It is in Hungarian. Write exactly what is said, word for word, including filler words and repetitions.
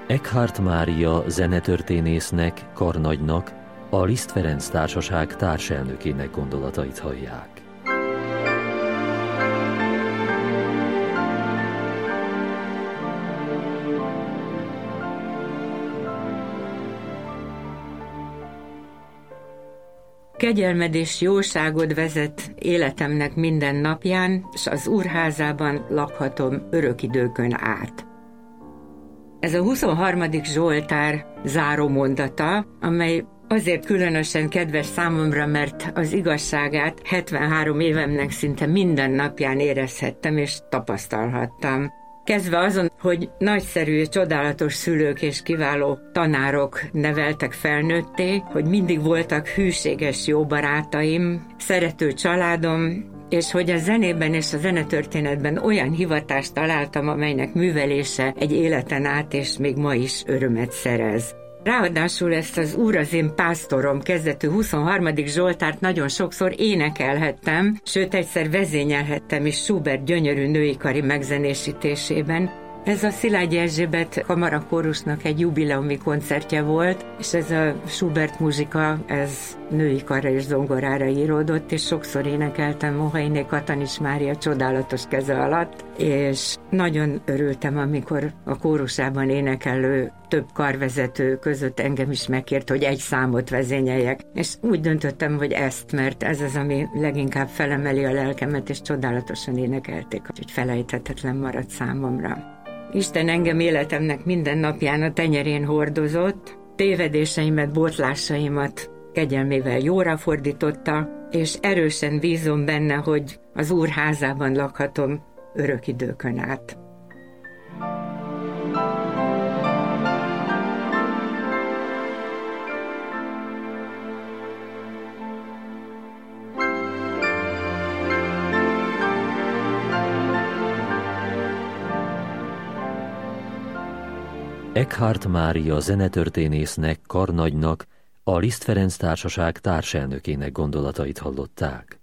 Eckhardt Mária zenetörténésznek, karnagynak, a Liszt Ferenc Társaság társelnökének gondolatait hallják. Kegyelmed és jóságod vezet életemnek minden napján, s az Úrházában lakhatom örök időkön át. Ez a huszonharmadik Zsoltár záró mondata, amely azért különösen kedves számomra, mert az igazságát hetvenhárom évemnek szinte minden napján érezhettem és tapasztalhattam. Kezdve azon, hogy nagyszerű, csodálatos szülők és kiváló tanárok neveltek felnőtté, hogy mindig voltak hűséges jó barátaim, szerető családom, és hogy a zenében és a zenetörténetben olyan hivatást találtam, amelynek művelése egy életen át és még ma is örömet szerez. Ráadásul ezt az Úr az én pásztorom kezdetű huszonharmadik Zsoltárt nagyon sokszor énekelhettem, sőt egyszer vezényelhettem is Schubert gyönyörű női kari megzenésítésében. Ez a Szilágyi Erzsébet kamarakórusnak egy jubileumi koncertje volt, és ez a Schubert muzsika, ez női karra és zongorára íródott, és sokszor énekeltem Mohainé Katanis Mária csodálatos keze alatt, és nagyon örültem, amikor a kórusában énekelő több karvezető között engem is megkért, hogy egy számot vezényeljek, és úgy döntöttem, hogy ezt, mert ez az, ami leginkább felemeli a lelkemet, és csodálatosan énekelték, hogy felejthetetlen maradt számomra. Isten engem életemnek minden napján a tenyerén hordozott, tévedéseimet, botlásaimat kegyelmével jóra fordította, és erősen bízom benne, hogy az Úr házában lakhatom örök időkön át. Eckhardt Mária zenetörténésznek, karnagynak, a Liszt Ferenc Társaság társelnökének gondolatait hallották.